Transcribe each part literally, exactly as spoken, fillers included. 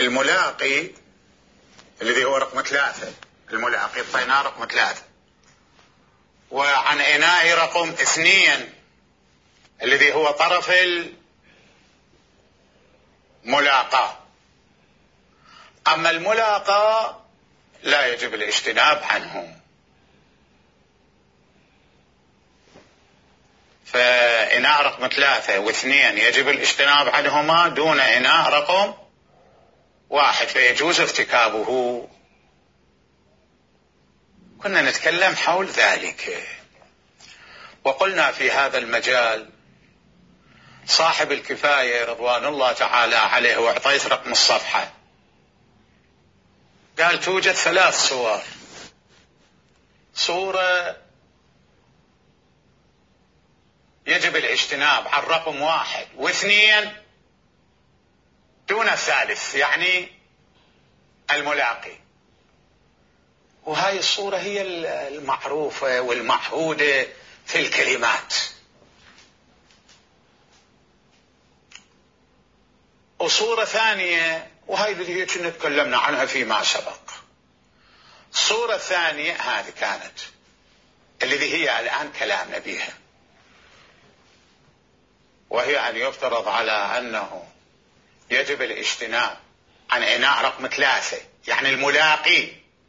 الملاقي الذي هو رقم ثلاثة، الملاقي الطيناء رقم ثلاثة، وعن إناء رقم اثنين الذي هو طرف الملاقاة. أما الملاقى لا يجب الاجتناب عنه، فإناء رقم ثلاثة واثنين يجب الاجتناب عنهما دون إناء رقم واحد، فيجوز ارتكابه. كنا نتكلم حول ذلك، وقلنا في هذا المجال صاحب الكفاية رضوان الله تعالى عليه، وأعطيت رقم الصفحة، قال توجد ثلاث صور: صورة يجب الاجتناب عن رقم واحد واثنين دون الثالث، يعني الملاقي، وهاي الصورة هي المعروفة والمعهودة في الكلمات. وصورة ثانية، وهاي اللي كنا تكلمنا عنها فيما سبق، الصورة الثانية هذه كانت الذي هي الآن كلامنا بها، وهي أن يفترض على أنه يجب الاجتناب عن إناء رقم ثلاثة يعني الملاقي،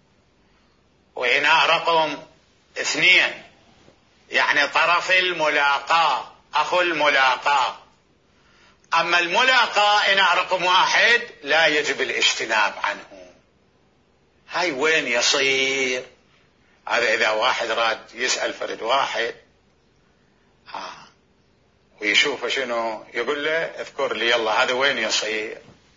وإناء رقم اثنين يعني طرف الملاقاة أخو الملاقاة. أما الملاقاة إناء رقم واحد لا يجب الاجتناب عنه. هاي وين يصير؟ هذا إذا واحد راد يسأل فرد واحد آه. ويشوف شنو يقول له اذكر لي يلا هذا وين يصير،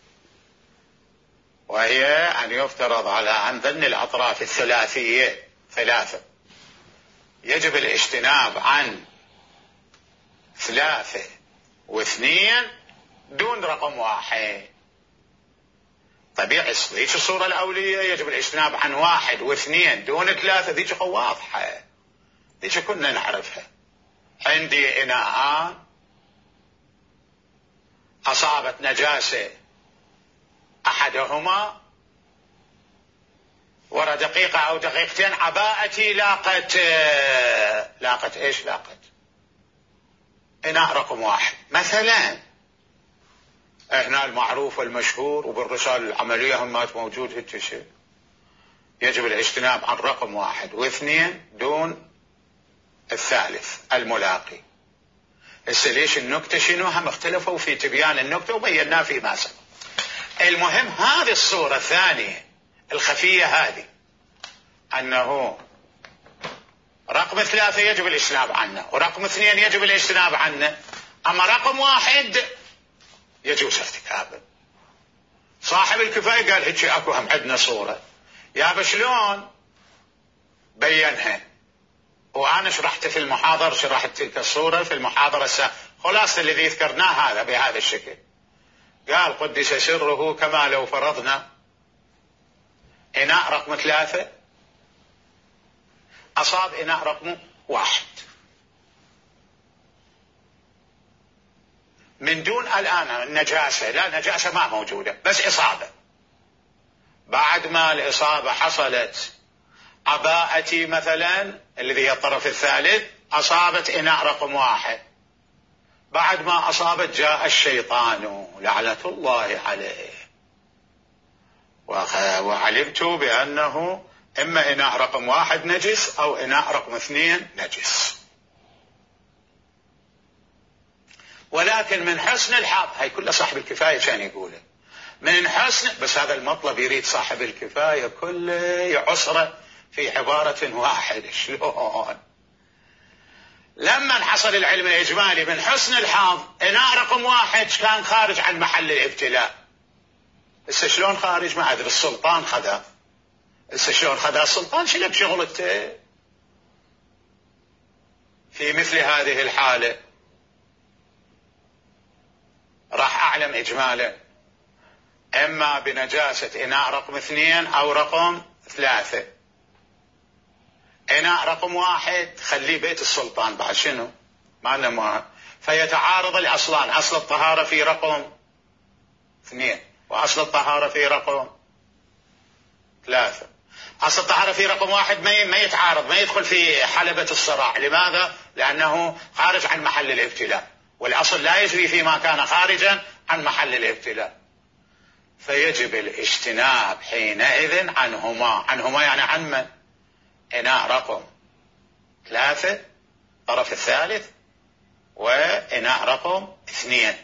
وهي أن يفترض على أن ذن الأطراف الثلاثية ثلاثة يجب الاجتناب عن ثلاثة واثنين دون رقم واحد. طبيعي ذيك الصورة الأولية يجب الاجتناب عن واحد واثنين دون ثلاثة، ذيك واضحة، ذيك كنا نعرفها. عندي إناءان أصابت نجاسة أحدهما ورا دقيقة أو دقيقتين عباءتي لاقت لاقت إيش لاقت إناء رقم واحد مثلا. هنا المعروف والمشهور وبالرسالة العملية همات موجود هيك شيء، يجب الاجتناب عن رقم واحد واثنين دون الثالث الملاقي. هسه ليش النكتة شنو؟ هم اختلفوا في تبيان النكتة وبيناه فيما سبق. المهم هذه الصورة الثانية الخفية هذه أنه رقم ثلاثة يجب الاجتناب عنه ورقم اثنين يجب الاجتناب عنه، أما رقم واحد يجوز ارتكابه. صاحب الكفاية قال هيك اكو هم عندنا صورة يا شلون بينها، وأنا شرحت في المحاضرة، شرحت تلك الصورة في المحاضرة السابقة، خلاص الذي ذكرناه هذا بهذا الشكل. قال قدس سره كما لو فرضنا إناء رقم ثلاثة أصاب إناء رقم واحد من دون الآن النجاسة، لا نجاسة ما موجودة بس إصابة. بعد ما الإصابة حصلت عباءتي مثلا الذي هي الطرف الثالث أصابت إناء رقم واحد، بعد ما أصابت جاء الشيطان لعنة الله عليه وعلمت بأنه إما إناء رقم واحد نجس أو إناء رقم اثنين نجس. ولكن من حسن الحظ، هاي كلها صاحب الكفاية كان يقوله، من حسن بس هذا المطلب يريد صاحب الكفاية كله يعصره في عبارة واحدة. شلون؟ لما حصل العلم الإجمالي من حسن الحظ إناء رقم واحد كان خارج عن محل الابتلاء. هسه شلون خارج؟ ما أدري، السلطان خذا. هسه شلون خذا السلطان؟ شلون شغلته في مثل هذه الحالة؟ راح أعلم إجمالا إما بنجاسة إناء رقم اثنين أو رقم ثلاثة. إناء رقم واحد خليه بيت السلطان بعد شنو؟ ما لنا، فيتعارض الأصلان، أصل الطهارة في رقم اثنين وأصل الطهارة في رقم ثلاثة. أصل الطهارة في رقم واحد ما يتعارض، ما يدخل في حلبة الصراع. لماذا؟ لأنه خارج عن محل الابتلاء، والأصل لا يجري فيما كان خارجا عن محل الابتلاء، فيجب الاجتناب حينئذ عنهما. عنهما يعني عن من؟ إناء رقم ثلاثة الطرف الثالث وإناء رقم اثنين،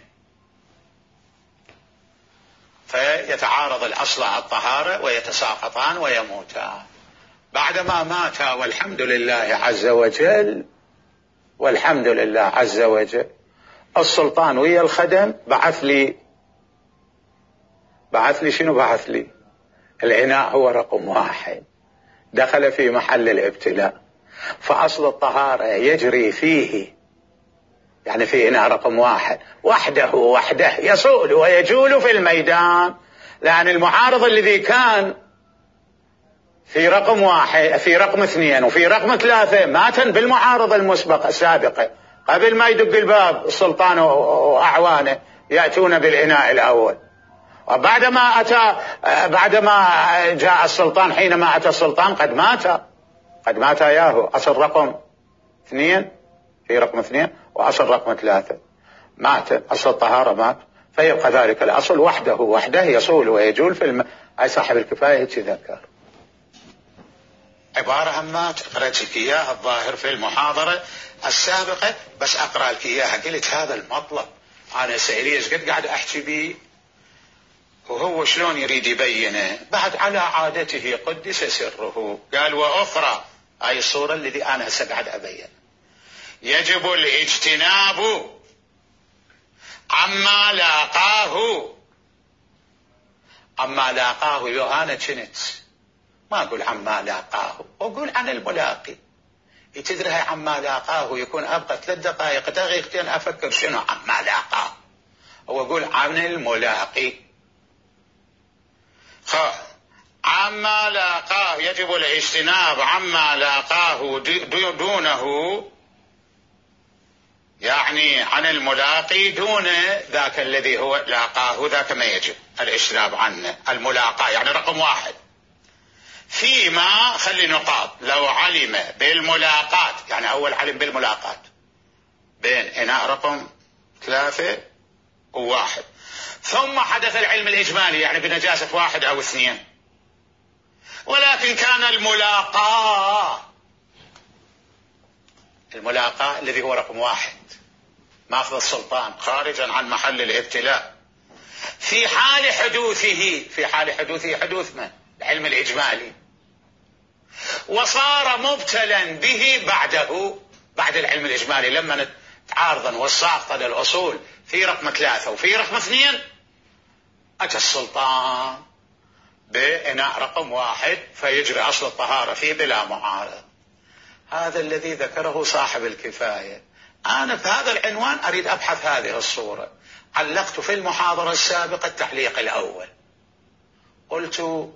فيتعارض الأصل الطهارة ويتساقطان ويموتان. بعدما ماتا والحمد لله عز وجل، والحمد لله عز وجل، السلطان ويا الخدم بعث لي بعث لي شنو بعث لي؟ الإناء هو رقم واحد، دخل في محل الابتلاء، فأصل الطهارة يجري فيه، يعني في إناء رقم واحد وحده وحده يصول ويجول في الميدان، لأن المعارض الذي كان في رقم واحد في رقم اثنين وفي رقم ثلاثة مات بالمعارضة المسبقة السابقة، قبل ما يدق الباب السلطان وأعوانه يأتون بالإناء الأول. وبعدما أتى بعدما جاء السلطان، حينما أتى السلطان قد مات قد مات ياهو أصل رقم اثنين في رقم اثنين وأصل رقم ثلاثة مات، أصل الطهارة مات، فيبقى ذلك الأصل وحده وحده يصول ويجول في الم... أي صاحب الكفاية تذكر عبارة عن ما أقرأت لك إياها الظاهر في المحاضرة السابقة، بس أقرأ لك إياها. قلت هذا المطلب أنا سئليش قد قاعد أحكي بيه وهو شلون يريد يبينه، بعد على عادته قدس سره. قال وأخرى، هاي الصورة التي أنا هسه قاعد أبين، يجب الاجتناب عما لاقاه. عما لاقاه يو أنا كنت ما أقول عما لاقاه، أقول عن الملاقي. تدري هاي عما لاقاه يكون أبقى ثلاث دقائق دقيقتين أفكر شنو عما لاقاه، هو أقول عن الملاقي. خا عما لاقاه يجب الاجتناب عما لاقاه دونه، يعني عن الملاقي دون ذاك الذي هو لاقاه، ذاك ما يجب الاجتناب عنه. الملاقى يعني رقم واحد. فيما خلي نقاط، لو علم بالملاقات، يعني أول علم بالملاقات بين إناء رقم ثلاثة وواحد، ثم حدث العلم الإجمالي يعني بنجاسة واحد أو اثنين، ولكن كان الملاقى الملاقى الذي هو رقم واحد ماخذ السلطان خارجا عن محل الابتلاء، في حال حدوثه في حال حدوثه حدوث من؟ العلم الإجمالي، وصار مبتلا به بعده بعد العلم الإجمالي، لما تعارضا والساقطة للأصول في رقم ثلاثة وفي رقم اثنين، أتى السلطان بإناء رقم واحد فيجري أصل الطهارة فيه بلا معارض. هذا الذي ذكره صاحب الكفاية. أنا في هذا العنوان أريد أبحث هذه الصورة. علقت في المحاضرة السابقة التعليق الأول، قلت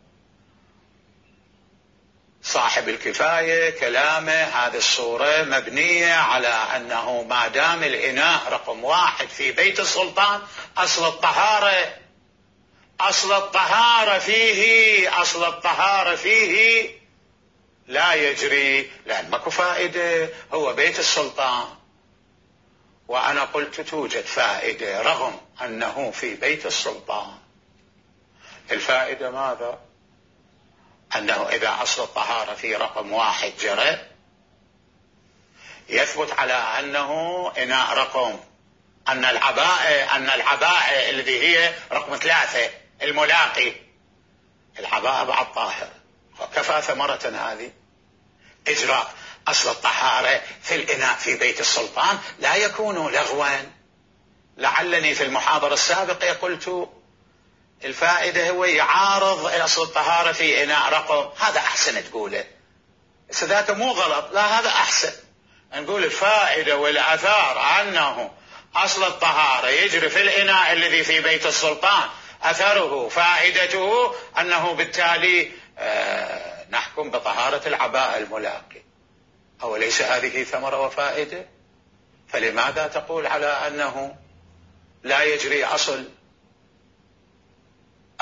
صاحب الكفاية كلامه هذه الصورة مبنية على أنه ما دام الإناء رقم واحد في بيت السلطان أصل الطهارة أصل الطهارة فيه أصل الطهارة فيه لا يجري، لأن ماكو فائدة، هو بيت السلطان. وأنا قلت توجد فائدة رغم أنه في بيت السلطان. الفائدة ماذا؟ أنه إذا أصل الطهارة في رقم واحد جرى، يثبت على أنه إناء رقم أن العباءة أن العباءة التي هي رقم ثلاثة الملاقي العباءة بعد طاهر، كفى ثمرة هذه إجراء أصل الطهارة في الإناء في بيت السلطان لا يكون لغوا. لعلني في المحاضرة السابقة قلت الفائدة هو يعارض أصل الطهارة في إناء رقم، هذا أحسن تقوله، بس ذاك مو غلط، لا هذا أحسن. نقول الفائدة والأثار أنه أصل الطهارة يجري في الإناء الذي في بيت السلطان، أثره فائدته أنه بالتالي آه نحكم بطهارة العباء الملاقي. أو ليس هذه ثمرة وفائدة؟ فلماذا تقول على أنه لا يجري أصل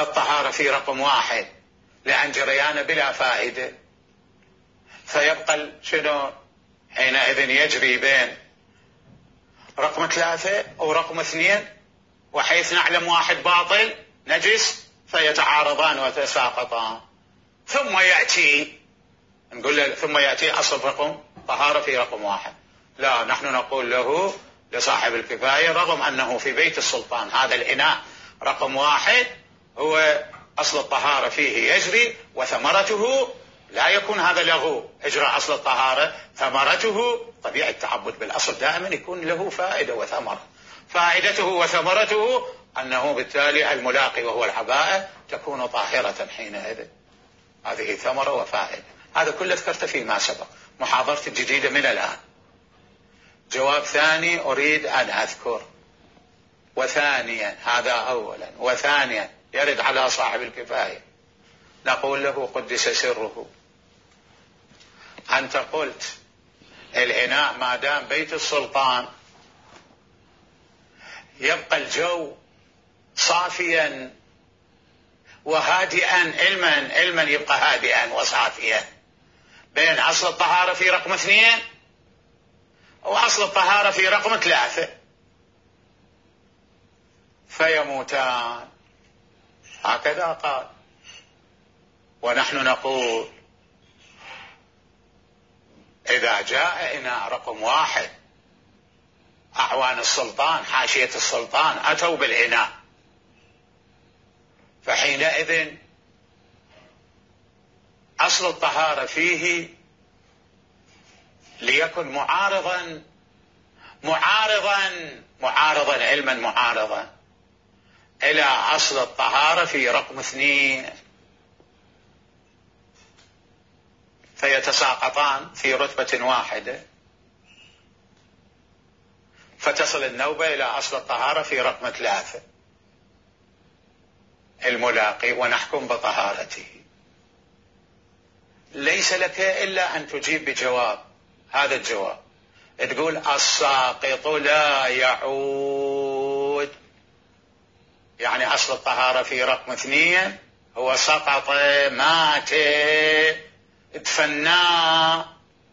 الطهارة في رقم واحد لأن جريانه بلا فائدة، فيبقى شنو حينئذ يجري بين رقم ثلاثة ورقم اثنين، وحيث نعلم واحد باطل نجس فيتعارضان وتساقطان. ثم يأتي نقول له ثم يأتي أصل رقم طهارة في رقم واحد. لا، نحن نقول له لصاحب الكفاية رغم أنه في بيت السلطان هذا الإناء رقم واحد هو أصل الطهارة فيه يجري، وثمرته لا يكون هذا له إجراء أصل الطهارة، ثمرته طبيعة التعبد بالأصل دائما يكون له فائدة وثمرة، فائدته وثمرته أنه بالتالي الملاقي وهو العباءة تكون طاهرة حينئذ. هذه ثمرة وفائدة. هذا كله ذكرته فيما سبق. محاضرة الجديدة من الآن. جواب ثاني أريد أن أذكر، وثانيا هذا أولا، وثانيا يرد على صاحب الكفاية نقول له قدس سره، أنت قلت الإناء ما دام بيت السلطان يبقى الجو صافيا وهادئا، علما علما يبقى هادئا وصافيا بين أصل الطهارة في رقم اثنين وأصل الطهارة في رقم ثلاثة، فيموتان. هكذا قال. ونحن نقول إذا جاء إناء رقم واحد أعوان السلطان حاشية السلطان أتوا بالإناء، فحينئذ أصل الطهارة فيه ليكن معارضا معارضا معارضا علما معارضا إلى أصل الطهارة في رقم اثنين، فيتساقطان في رتبة واحدة، فتصل النوبة إلى أصل الطهارة في رقم ثلاثة الملاقي، ونحكم بطهارته. ليس لك إلا أن تجيب بجواب. هذا الجواب تقول الساقط لا يعود، يعني أصل الطهارة في رقم اثنين هو سقط مات اتفنى،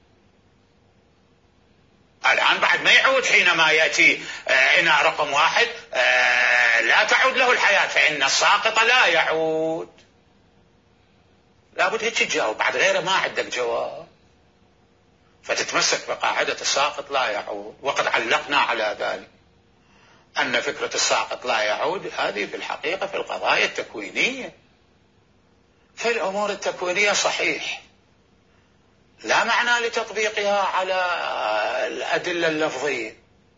الآن بعد ما يعود حينما يأتي إناء رقم واحد لا تعود له الحياة، فإن الساقط لا يعود. لابد هيك تجاوب، بعد غيره ما عندك جواب، فتتمسك بقاعدة الساقط لا يعود. وقد علقنا على ذلك أن فكرة الساقط لا يعود هذه في الحقيقة في القضايا التكوينية، في الأمور التكوينية صحيح لا معنى لتطبيقها على الأدلة اللفظية.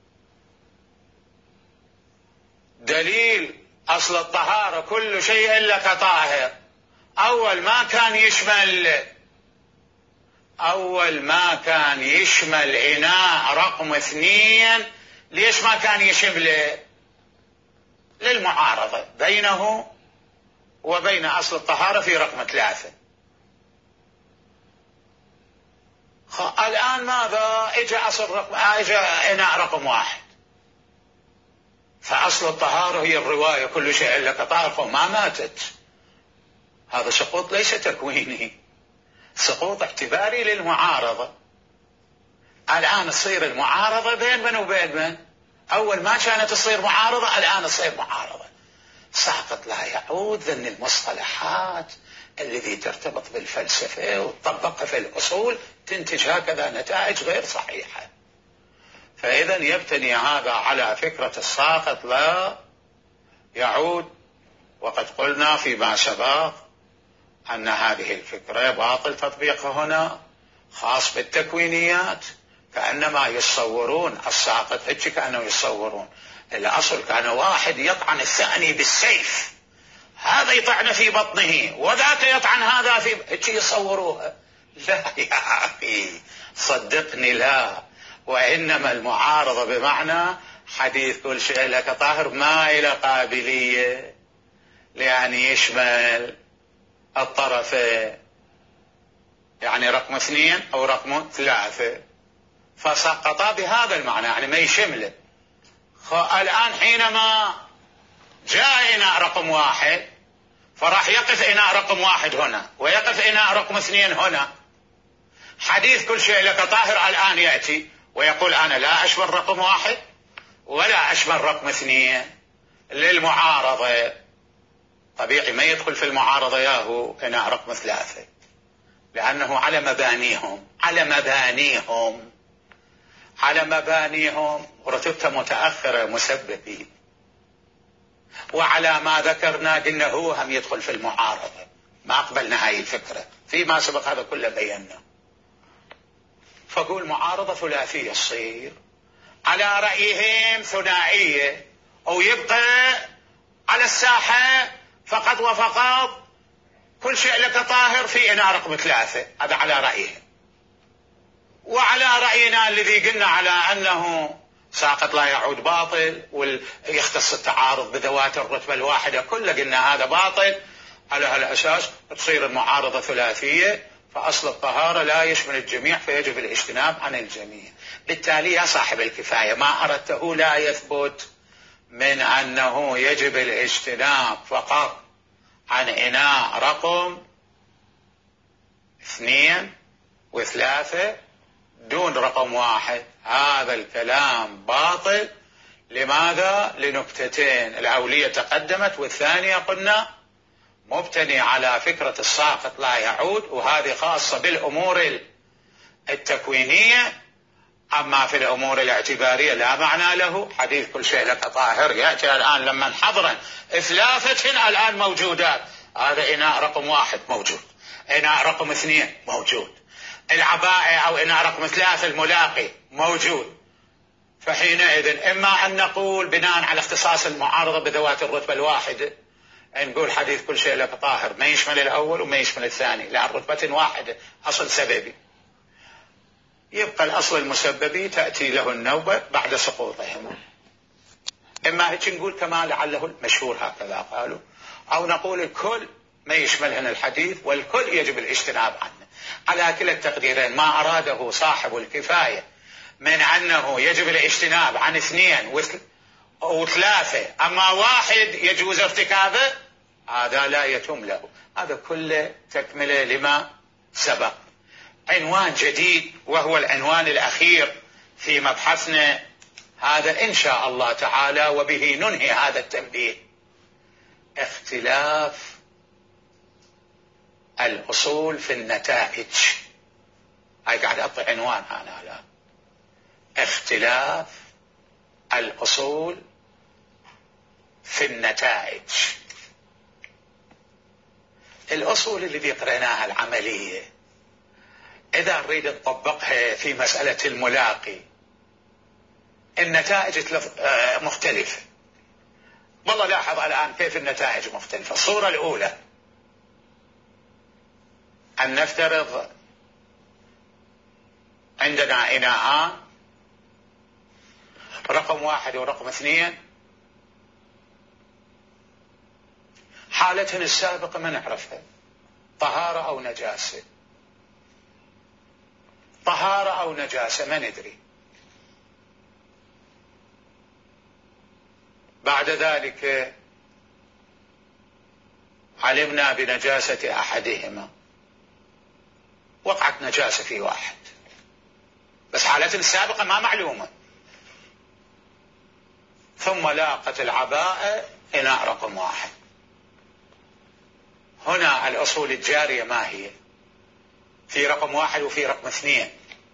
دليل أصل الطهارة كل شيء إلا كطاهر، أول ما كان يشمل أول ما كان يشمل إناء رقم اثنين، ليش ما كان يشمله؟ للمعارضة بينه وبين أصل الطهارة في رقم ثلاثة. الآن ماذا؟ إجا أصل رقم إجا إناء رقم واحد، فأصل الطهارة هي الرواية كل شيء إلا كطاهر، فما ماتت. هذا سقوط ليس تكويني، سقوط اعتباري للمعارضة. الآن تصير المعارضة بين من وبين من؟ أول ما كانت تصير معارضة الآن تصير معارضة. ساقط لا يعود ذن المصطلحات الذي ترتبط بالفلسفة وتطبقها في الأصول تنتج هكذا نتائج غير صحيحة. فإذا يبتني هذا على فكرة الساقط لا يعود، وقد قلنا فيما سبق أن هذه الفكرة باطل تطبيقها هنا، خاص بالتكوينيات، كأنما يصورون الساقط هيك، كأنه يصورون الأصل كان واحد يطعن الثاني بالسيف، هذا يطعن في بطنه وذاك يطعن هذا في هيك يصوروها. لا يا أخي صدقني لا، وإنما المعارضة بمعنى حديث كل شيء لك طاهر ما إلى قابلية لأن يشمل الطرفين، يعني رقم اثنين أو رقم ثلاثة، فسقطا بهذا المعنى يعني ما يشمله. الآن حينما جاءنا رقم واحد فراح يقف إناء رقم واحد هنا ويقف إناء رقم اثنين هنا. حديث كل شيء لك طاهر الآن يأتي ويقول أنا لا أشمل رقم واحد ولا أشمل رقم اثنين للمعارضة. طبيعي ما يدخل في المعارضة ياهو إناء رقم ثلاثة، لأنه على مبانيهم على مبانيهم على مبانيهم رتبته متأخرة مسببين، وعلى ما ذكرنا قلنا هو هم يدخل في المعارضة. ما أقبلنا هاي الفكرة فيما سبق، هذا كله بينا. فقول معارضة ثلاثية تصير، على رأيهم ثنائية، أو يبقى على الساحة فقط وفقط كل شيء لك طاهر في إناء رقم ثلاثة. هذا على رأيهم. وعلى رأينا الذي قلنا على أنه ساقط لا يعود باطل ويختص التعارض بذوات الرتبة الواحدة كله، قلنا هذا باطل. على هالأساس تصير المعارضة ثلاثية، فأصل الطهارة لا يشمل الجميع فيجب الاجتناب عن الجميع. بالتالي يا صاحب الكفاية ما أردته لا يثبت من أنه يجب الاجتناب فقط عن إناء رقم اثنين وثلاثة دون رقم واحد. هذا الكلام باطل. لماذا؟ لنكتتين. الأولية تقدمت، والثانية قلنا مبتني على فكرة الساقط لا يعود، وهذه خاصة بالأمور التكوينية. أما في الأمور الاعتبارية لا معنى له. حديث كل شيء لك طاهر يأتي الآن لما حضرا ثلاثة الآن موجودات. هذا إناء رقم واحد موجود، إناء رقم اثنين موجود، العباءة أو إناء رقم ثلاثة الملاقي موجود. فحينئذ إما أن نقول بناء على اختصاص المعارضة بذوات الرتبة الواحدة نقول حديث كل شيء لك طاهر ما يشمل الأول وما يشمل الثاني، لا رتبة واحدة أصل سببي. يبقى الأصل المسببي تأتي له النوبة بعد سقوطهما. إما هيك نقول كما لعله المشهور هكذا قالوا، أو نقول الكل ما يشملهن الحديث والكل يجب الاجتناب عنه. على كلا التقديرين ما أراده صاحب الكفاية من أنه يجب الاجتناب عن اثنين وثلاثة أما واحد يجوز ارتكابه، هذا لا يتم له. هذا كله تكملة لما سبق. عنوان جديد وهو العنوان الأخير في مبحثنا هذا إن شاء الله تعالى، وبه ننهي هذا التنبيه: اختلاف الأصول في النتائج. هاي قاعد أعطي عنوان أنا الآن: اختلاف الأصول في النتائج. الأصول اللي قرأناها العملية إذا نريد نطبقها في مسألة الملاقي النتائج مختلفة. والله لاحظ الآن كيف النتائج مختلفة. الصورة الأولى أن نفترض عندنا إناءان رقم واحد ورقم اثنين، حالتهن السابقة ما نعرفها، طهارة أو نجاسة، طهارة أو نجاسة ما ندري. بعد ذلك علمنا بنجاسة أحدهما، وقعت نجاسة في واحد بس حالتهن السابقة ما معلومة. ثم لاقت العباءة إناء رقم واحد. هنا الأصول الجارية ما هي؟ في رقم واحد وفي رقم اثنين،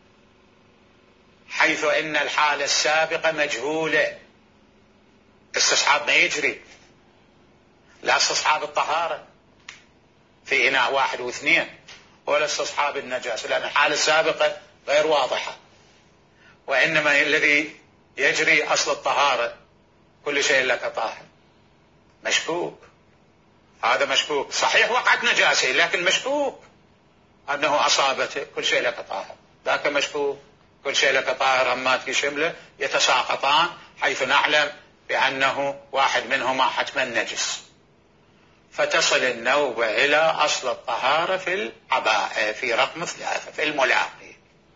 حيث إن الحالة السابقة مجهولة، استصحاب ما يجري، لا استصحاب الطهارة في إناء واحد واثنين ولا استصحاب النجاسة، لأن الحالة السابقة غير واضحة. وإنما الذي يجري أصل الطهارة كل شيء لك طاهر. مشكوك، هذا مشكوك. صحيح وقعت نجاسة لكن مشكوك أنه أصابته كل شيء لك طاهر. ذاك مشكوك كل شيء لك طاهر همات في شمله يتساقطان، حيث نعلم بأنه واحد منهما حتما نجس. فتصل النوبة إلى أصل الطهارة في العباءة في رقم ثلاثة في الملاقي.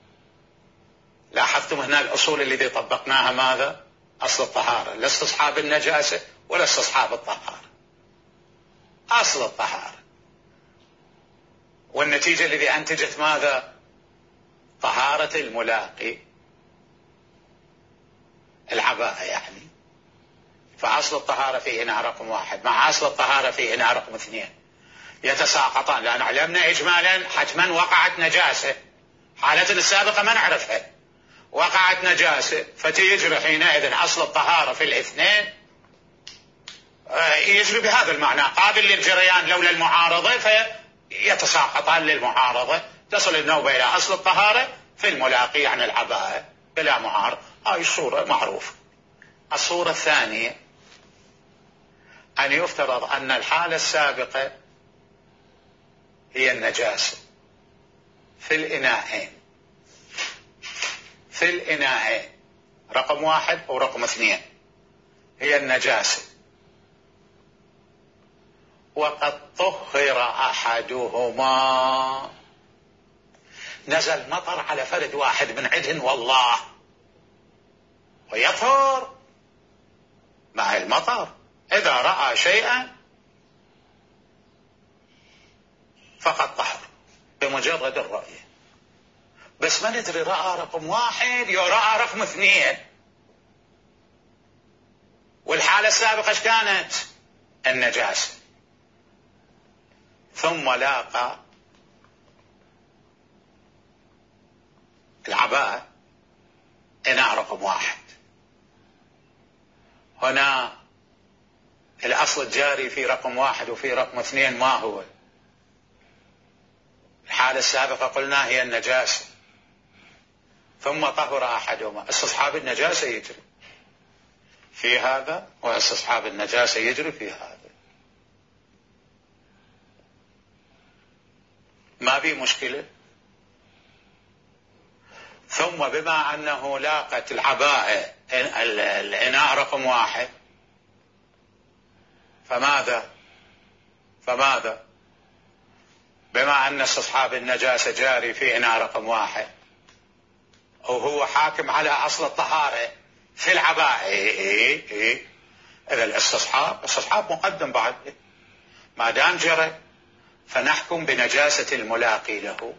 لاحظتم هنا الأصول التي طبقناها ماذا؟ أصل الطهارة، لا استصحاب النجاسة ولا استصحاب الطهارة. أصل الطهارة، والنتيجة الذي أنتجت ماذا؟ طهارة الملاقي، العباءة يعني. فأصل الطهارة في إناء رقم واحد مع أصل الطهارة في إناء رقم اثنين يتساقطان، لأن علمنا إجمالا حتما وقعت نجاسة، حالتنا السابقة ما نعرفها، وقعت نجاسة، فتجري حينئذ أصل الطهارة في الاثنين يجري بهذا المعنى قابل للجريان لولا المعارضة، فيتساقطان للمعارضة، تصل النوبة إلى أصل الطهارة في الملاقي عن العباءة بلا معارض. هاي الصورة معروفة. الصورة الثانية أن يفترض أن الحالة السابقة هي النجاسة في الإناءين، في الإناءين رقم واحد ورقم اثنين هي النجاسة، وقد طهر أحدهما، نزل مطر على فرد واحد من عدن والله ويطهر مع المطر إذا رأى شيئا فقد طهر بمجرد الرؤية. بس ما ندري رأى رقم واحد يو رأى رقم اثنين، والحالة السابقة ايش كانت؟ النجاسة. ثم لاقى العباءة إناء رقم واحد، هنا الأصل الجاري في رقم واحد وفي رقم اثنين ما هو؟ الحالة السابقة قلنا هي النجاسة، ثم طهر أحدهما، استصحاب النجاسة يجري في هذا واستصحاب النجاسة يجري في هذا، ما في مشكلة. ثم بما أنه لاقت العباءة الإناء رقم واحد فماذا فماذا بما أن استصحاب النجاسة جاري في إناء رقم واحد وهو حاكم على أصل الطهارة في العباءة، إيه إيه إذا الاستصحاب استصحاب مقدم بعد، ما دام جرى فنحكم بنجاسة الملاقي له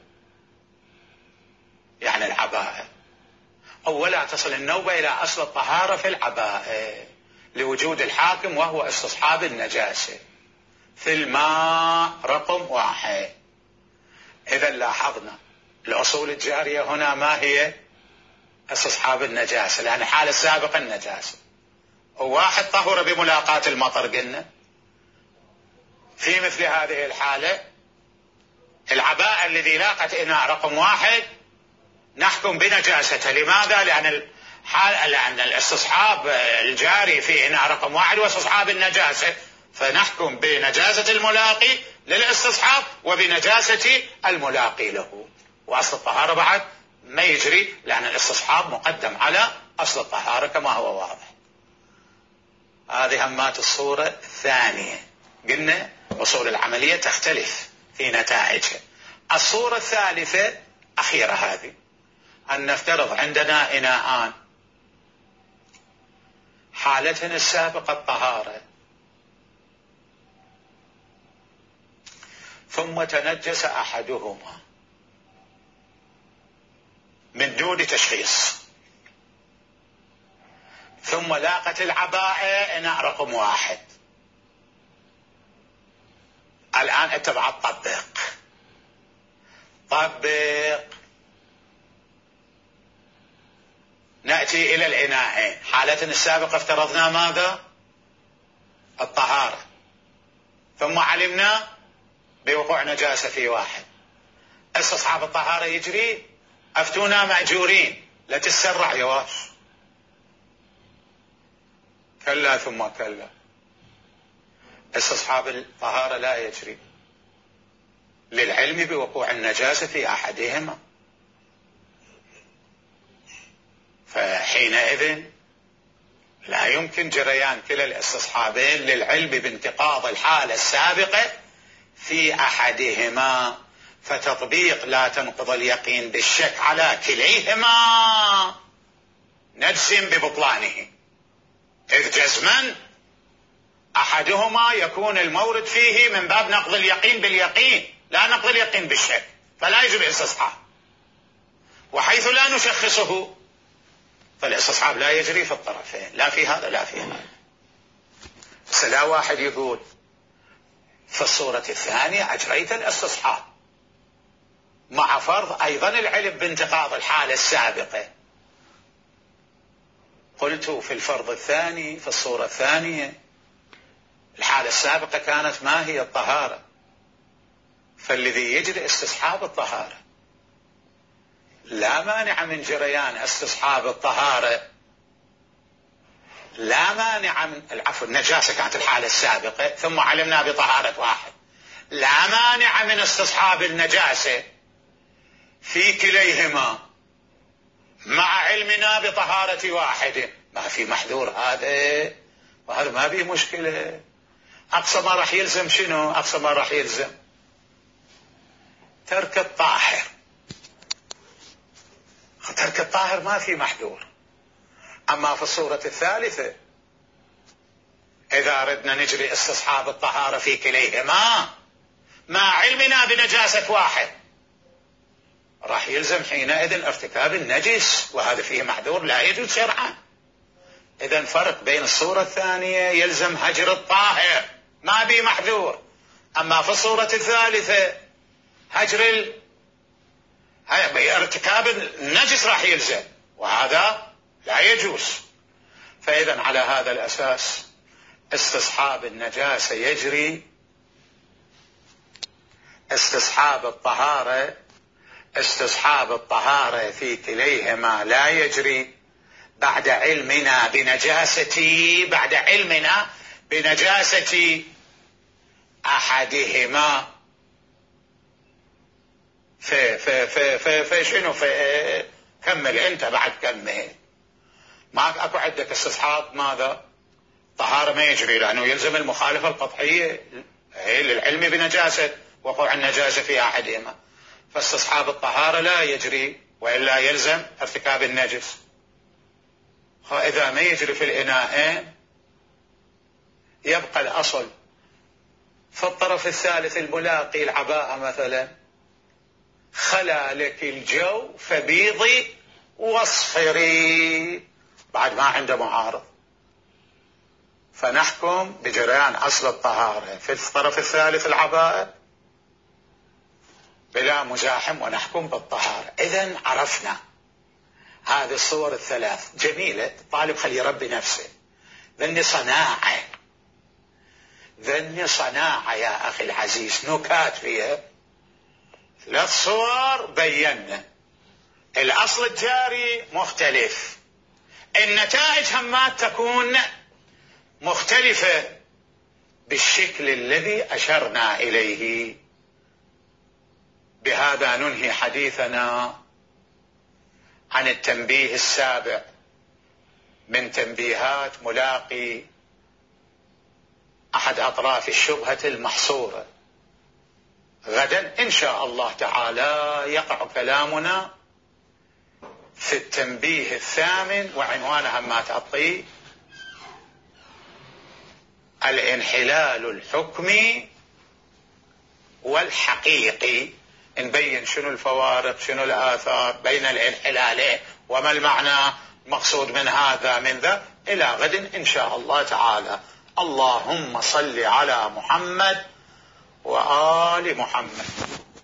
يعني العباءة، أولا تصل النوبة إلى أصل الطهارة في العباءة لوجود الحاكم وهو استصحاب النجاسة في الماء رقم واحد. إذا لاحظنا الأصول الجارية هنا ما هي؟ استصحاب النجاسة، لأن الحالة السابقة النجاسة، وواحد طهر بملاقاة المطر قلنا. في مثل هذه الحالة العباءة الذي لاقت إناء رقم واحد نحكم بنجاسته، لماذا؟ لأن الحال لأن الاستصحاب الجاري في إناء رقم واحد واستصحاب النجاسة، فنحكم بنجاسة الملاقي للاستصحاب وبنجاسة الملاقي له، وأصل الطهارة بعد ما يجري لأن الاستصحاب مقدم على أصل الطهارة كما هو واضح. هذه همات الصورة الثانية. قلنا أصول العملية تختلف في نتائجها. الصورة الثالثة أخيرة هذه، أن نفترض عندنا إناءان حالتنا السابقة الطهارة ثم تنجس أحدهما من دون تشخيص، ثم لاقت العباءة إناء رقم واحد. الآن أنت بعد طبق طبق نأتي إلى الإناءين. حالتنا السابقة افترضنا ماذا؟ الطهارة، ثم علمنا بوقوع نجاسة في واحد، استصحاب الطهارة يجري، أفتونا مأجورين لا تتسرع يا واش، كلا ثم كلا، استصحاب الطهارة لا يجري للعلم بوقوع النجاسة في أحدهما، فحينئذ لا يمكن جريان كلا الاستصحابين للعلم بانتقاض الحالة السابقة في أحدهما، فتطبيق لا تنقض اليقين بالشك على كليهما نجزم ببطلانه، إذ جزما أحد أحدهما يكون المورد فيه من باب نقض اليقين باليقين لا نقض اليقين بالشك، فلا يجب الاستصحاب. وحيث لا نشخصه فالاستصحاب لا يجري في الطرفين، لا في هذا لا في هذا. بس لا واحد يقول في الصورة الثانية أجريت الاستصحاب مع فرض أيضا العلم بانتقاض الحالة السابقة. قلت في الفرض الثاني في الصورة الثانية الحالة السابقة كانت ما هي؟ الطهارة، فالذي يجري استصحاب الطهارة. لا مانع من جريان استصحاب الطهارة، لا مانع من العفو النجاسة كانت الحالة السابقة ثم علمنا بطهارة واحد، لا مانع من استصحاب النجاسة في كليهما مع علمنا بطهارة واحد، ما في محذور هذا، وهذا ما به مشكلة. أقصى ما راح يلزم شنو؟ أقصى ما راح يلزم ترك الطاهر. ترك الطاهر ما في محذور. أما في الصورة الثالثة إذا أردنا نجري استصحاب الطهارة في كليهما مع علمنا بنجاسة واحد راح يلزم حينئذ ارتكاب النجس، وهذا فيه محذور لا يجوز شرعا. إذن فرق بين الصورة الثانية يلزم هجر الطاهر ما به محذور، أما في الصورة الثالثة هجر ال... ارتكاب النجس راح يلزم، وهذا لا يجوز. فإذا على هذا الأساس استصحاب النجاسة يجري، استصحاب الطهارة استصحاب الطهارة في كليهما لا يجري بعد علمنا بنجاسة بعد علمنا بنجاسة أحدهما. في في في في في شنو في كمل أنت بعد كمل. معك أكو عندك استصحاب ماذا؟ طهارة ما يجري لأنه يلزم المخالفة القطعية للعلم بنجاسة وقوع النجاسة في أحدهما، فاستصحاب الطهارة لا يجري وإلا يلزم ارتكاب النجس. إذا ما يجري في الإناءين يبقى الأصل في الطرف الثالث الملاقي العباءة مثلا، خلا لك الجو فبيضي واصفري، بعد ما عنده معارض، فنحكم بجريان أصل الطهارة في الطرف الثالث العباءة بلا مزاحم ونحكم بالطهارة. إذن عرفنا هذه الصور الثلاث جميلة. الطالب خلي يربي نفسه، ذني صناعة ذني صناعة يا أخي العزيز، نكات فيها. ثلاث صور بينا الأصل الجاري مختلف، النتائج همات تكون مختلفة بالشكل الذي أشرنا إليه. بهذا ننهي حديثنا عن التنبيه السابع من تنبيهات ملاقي أحد أطراف الشبهة المحصورة. غدا إن شاء الله تعالى يقع كلامنا في التنبيه الثامن، وعنوانها ما تعطيه الانحلال الحكمي والحقيقي. نبين شنو الفوارق شنو الآثار بين الانحلالين وما المعنى المقصود من هذا من ذا، إلى غد إن شاء الله تعالى. اللهم صل على محمد وآل محمد.